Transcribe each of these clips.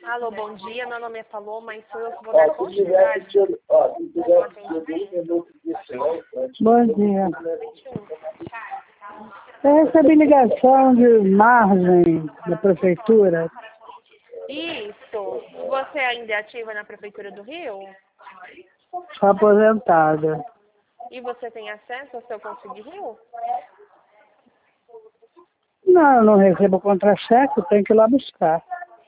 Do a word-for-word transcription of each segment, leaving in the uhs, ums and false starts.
Alô, bom dia. Meu nome é Paloma e sou eu que vou dar continuidade. Bom dia. Eu recebi ligação de margem da prefeitura. Isso. Você ainda é ativa na Prefeitura do Rio? Sou aposentada. E você tem acesso ao seu Conselho Rio? Não, eu não recebo contra-cheque, tenho que ir lá buscar.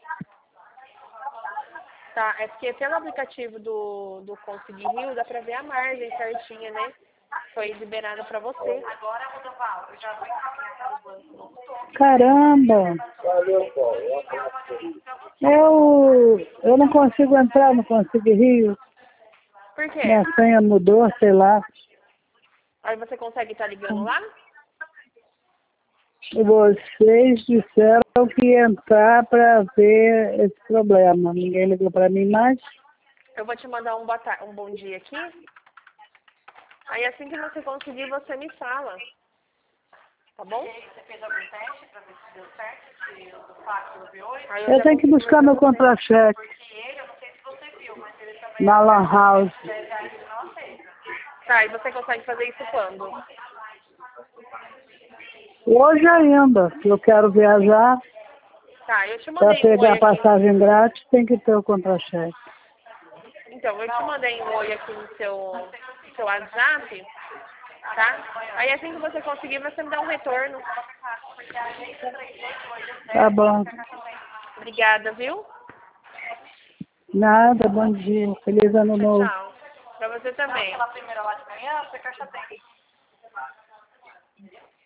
Tá, é porque pelo aplicativo do, do Conselho Rio dá pra ver a margem certinha, né? Foi liberada pra você. Caramba! Eu, eu não consigo entrar no Conselho Rio. Por quê? Minha senha mudou, sei lá. Aí você consegue estar ligando lá? Vocês disseram que ia entrar para ver esse problema. Ninguém ligou para mim mais. Eu vou te mandar um, boa tar- um bom dia aqui. Aí assim que você conseguir, você me fala. Tá bom? Você fez algum teste para ver se deu certo? Se o fax do V oito? Aí Eu já tenho que consigo buscar ver meu pra você. contra-cheque Porque ele, eu não sei se você viu, mas ele também na Lan House. ele não aceita. Tá, e você consegue fazer isso quando? Hoje ainda, se eu quero viajar, Tá, eu te para mandei um oi pegar aqui. passagem grátis, tem que ter o contra-cheque. Então, eu te mandei um oi aqui no seu, no seu WhatsApp, tá? Aí assim que você conseguir, você me dá um retorno. Tá bom. Obrigada, viu? Nada, bom dia. Feliz ano Tchau, novo. tchau. Pra você também. Pela primeira lá de manhã, você caixa tem.